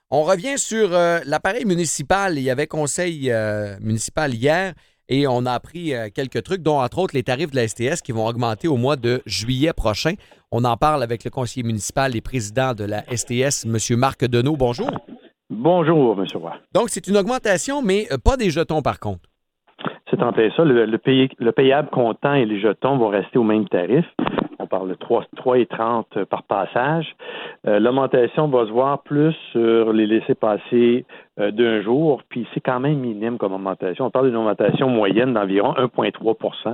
On revient sur l'appareil municipal. Il y avait conseil municipal hier et on a appris quelques trucs, dont entre autres les tarifs de la STS qui vont augmenter au mois de juillet prochain. On en parle avec le conseiller municipal et président de la STS, M. Marc Deneau. Bonjour. Bonjour, M. Roy. Donc, c'est une augmentation, mais pas des jetons par contre. C'est en plein ça. Le payable comptant et les jetons vont rester au même tarif. On parle de 3,30 par passage. L'augmentation va se voir plus sur les laissez-passer d'un jour, puis c'est quand même minime comme augmentation. On parle d'une augmentation moyenne d'environ 1,3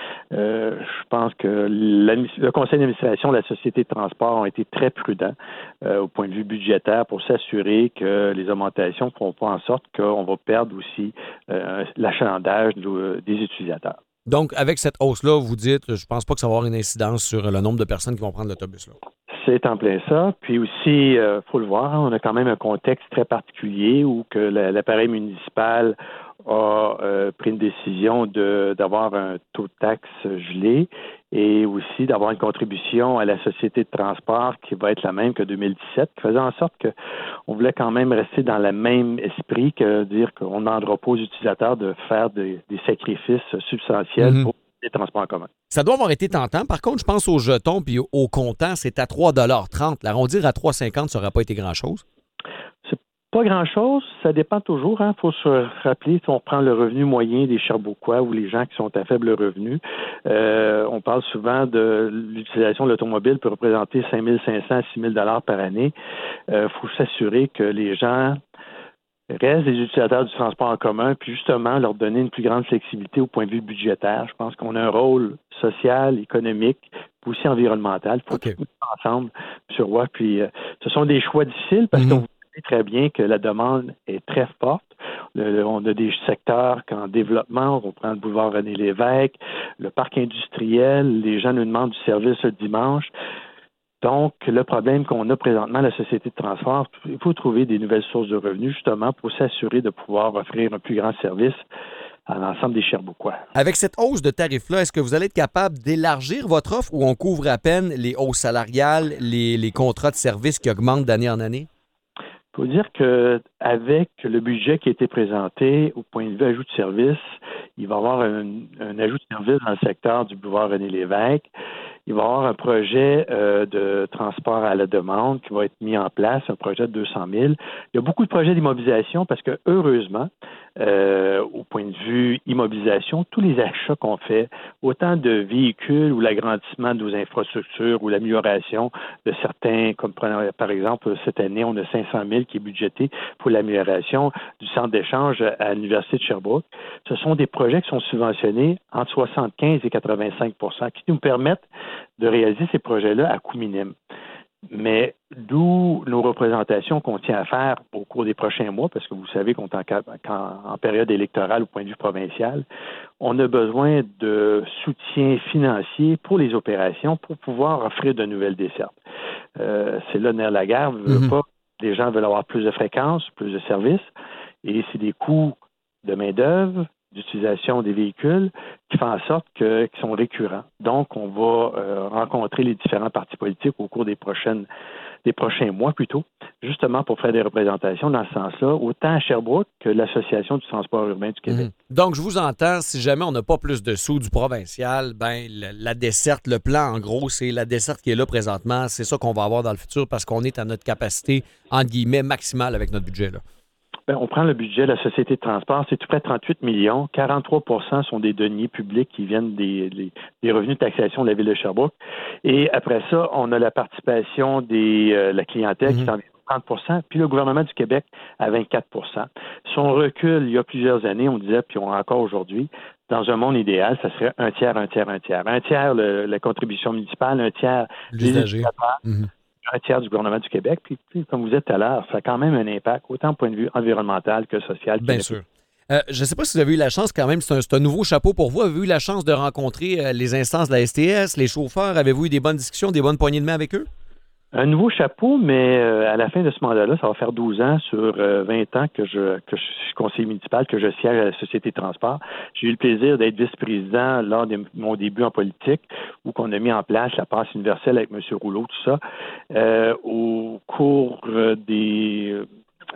je pense que le conseil d'administration de la Société de transport ont été très prudents au point de vue budgétaire pour s'assurer que les augmentations ne feront pas en sorte qu'on va perdre aussi l'achalandage des utilisateurs. Donc, avec cette hausse-là, vous dites, je pense pas que ça va avoir une incidence sur le nombre de personnes qui vont prendre l'autobus, là. C'est en plein ça. Puis aussi, faut le voir, on a quand même un contexte très particulier où que l'appareil municipal a pris une décision d'avoir un taux de taxe gelé et aussi d'avoir une contribution à la société de transport qui va être la même que 2017, faisant en sorte qu'on voulait quand même rester dans le même esprit que dire qu'on ne demandera pas aux utilisateurs de faire des sacrifices substantiels pour les transports en commun. Ça doit avoir été tentant. Par contre, je pense aux jetons puis au comptant, c'est à 3,30 $. L'arrondir à 3,50 $, ça n'aurait pas été grand-chose. C'est pas grand-chose. Ça dépend toujours. Il faut se rappeler, si on prend le revenu moyen des Sherbrookois ou les gens qui sont à faible revenu, on parle souvent de l'utilisation de l'automobile peut représenter 5 500 à 6 000 $ par année. Faut s'assurer que les gens restent des utilisateurs du transport en commun, puis justement leur donner une plus grande flexibilité au point de vue budgétaire. Je pense qu'on a un rôle social, économique, puis aussi environnemental. Il faut tout ensemble sur Roy. Puis ce sont des choix difficiles parce qu'on sait très bien que la demande est très forte. On a des secteurs en développement, on prend le boulevard René-Lévesque, le parc industriel, les gens nous demandent du service le dimanche. Donc, le problème qu'on a présentement à la société de transport, il faut trouver des nouvelles sources de revenus, justement, pour s'assurer de pouvoir offrir un plus grand service à l'ensemble des Sherbrookois. Avec cette hausse de tarifs-là, est-ce que vous allez être capable d'élargir votre offre ou on couvre à peine les hausses salariales, les contrats de services qui augmentent d'année en année? Il faut dire qu'avec le budget qui a été présenté au point de vue ajout de service, il va y avoir un ajout de service dans le secteur du boulevard René-Lévesque. Il va y avoir un projet de transport à la demande qui va être mis en place, un projet de 200 000. Il y a beaucoup de projets d'immobilisation parce que, heureusement, au point de vue immobilisation, tous les achats qu'on fait, autant de véhicules ou l'agrandissement de nos infrastructures ou l'amélioration de certains, comme par exemple, cette année, on a 500 000 qui est budgété pour l'amélioration du centre d'échange à l'Université de Sherbrooke. Ce sont des projets qui sont subventionnés entre 75 et 85 % qui nous permettent de réaliser ces projets-là à coût minime. Mais d'où nos représentations qu'on tient à faire au cours des prochains mois, parce que vous savez qu'on est en période électorale au point de vue provincial, on a besoin de soutien financier pour les opérations pour pouvoir offrir de nouvelles dessertes. C'est là le nerf de la guerre. Les gens veulent avoir plus de fréquences, plus de services, et c'est des coûts de main-d'œuvre, d'utilisation des véhicules qui font en sorte qu'ils sont récurrents. Donc, on va rencontrer les différents partis politiques au cours des prochains mois plutôt, justement pour faire des représentations dans ce sens-là, autant à Sherbrooke que l'Association du transport urbain du Québec. Donc, je vous entends, si jamais on n'a pas plus de sous du provincial, ben la desserte, le plan, en gros, c'est la desserte qui est là présentement. C'est ça qu'on va avoir dans le futur parce qu'on est à notre capacité, entre guillemets, maximale avec notre budget, là. Bien, on prend le budget de la Société de transport, c'est tout près de 38 millions. 43 % sont des deniers publics qui viennent des revenus de taxation de la Ville de Sherbrooke. Et après ça, on a la participation de la clientèle qui est environ 30 %, puis le gouvernement du Québec à 24 %. Si on recule il y a plusieurs années, on disait, puis on a encore aujourd'hui, dans un monde idéal, ça serait un tiers, un tiers, un tiers. Un tiers, la contribution municipale, un tiers les utilisateurs. Un tiers du gouvernement du Québec. Puis, comme vous dites tout à l'heure, ça a quand même un impact, autant au point de vue environnemental que social. Bien sûr. Je ne sais pas si vous avez eu la chance, quand même, c'est un nouveau chapeau pour vous. Avez-vous eu la chance de rencontrer les instances de la STS, les chauffeurs? Avez-vous eu des bonnes discussions, des bonnes poignées de main avec eux? Un nouveau chapeau, mais à la fin de ce mandat-là, ça va faire 12 ans sur 20 ans que je suis conseiller municipal, que je siège à la Société de transport. J'ai eu le plaisir d'être vice-président lors de mon début en politique, où on a mis en place la passe universelle avec M. Rouleau, tout ça. Au cours des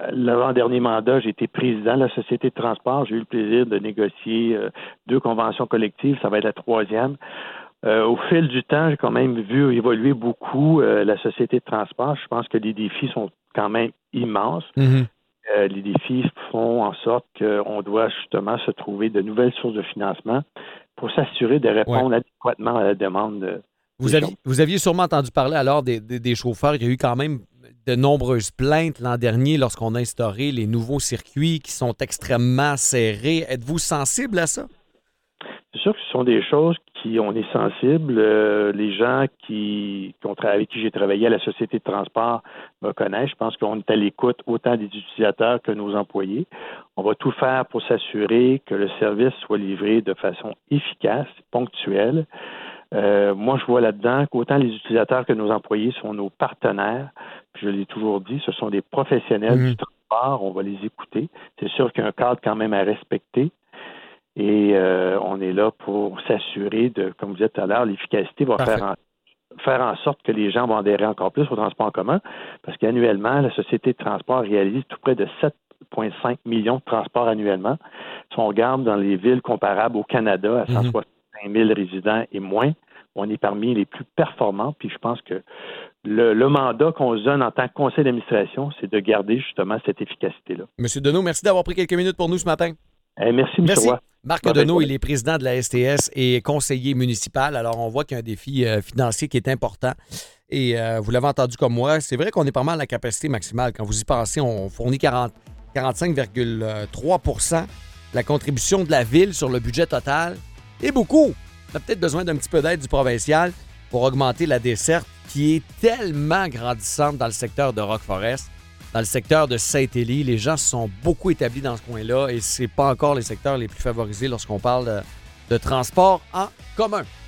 l'avant-dernier mandat, j'ai été président de la Société de transport. J'ai eu le plaisir de négocier 2 conventions collectives. Ça va être la 3e. Au fil du temps, j'ai quand même vu évoluer beaucoup la société de transport. Je pense que les défis sont quand même immenses. Mhm. Les défis font en sorte qu'on doit justement se trouver de nouvelles sources de financement pour s'assurer de répondre adéquatement à la demande. Vous aviez sûrement entendu parler alors des chauffeurs. Il y a eu quand même de nombreuses plaintes l'an dernier lorsqu'on a instauré les nouveaux circuits qui sont extrêmement serrés. Êtes-vous sensible à ça? C'est sûr que ce sont des choses on est sensible. Les gens avec qui j'ai travaillé à la Société de transport me connaissent. Je pense qu'on est à l'écoute autant des utilisateurs que nos employés. On va tout faire pour s'assurer que le service soit livré de façon efficace, ponctuelle. Moi, je vois là-dedans qu'autant les utilisateurs que nos employés sont nos partenaires. Puis je l'ai toujours dit, ce sont des professionnels du transport. On va les écouter. C'est sûr qu'il y a un cadre quand même à respecter. Et on est là pour s'assurer comme vous disais tout à l'heure, l'efficacité va faire en sorte que les gens vont adhérer encore plus au transport en commun, parce qu'annuellement, la Société de transport réalise tout près de 7,5 millions de transports annuellement. Si on regarde dans les villes comparables au Canada, à 165 000 résidents et moins, on est parmi les plus performants. Puis je pense que le mandat qu'on se donne en tant que conseil d'administration, c'est de garder justement cette efficacité-là. Monsieur Deneau, merci d'avoir pris quelques minutes pour nous ce matin. Merci, M. Roy. Marc Deneau, il est président de la STS et conseiller municipal. Alors, on voit qu'il y a un défi financier qui est important. Et vous l'avez entendu comme moi, c'est vrai qu'on est pas mal à la capacité maximale. Quand vous y pensez, on fournit 45,3 % de la contribution de la ville sur le budget total. Et beaucoup! On a peut-être besoin d'un petit peu d'aide du provincial pour augmenter la desserte qui est tellement grandissante dans le secteur de Rock-Forest. Dans le secteur de Saint-Élie, les gens se sont beaucoup établis dans ce coin-là et c'est pas encore les secteurs les plus favorisés lorsqu'on parle de transport en commun.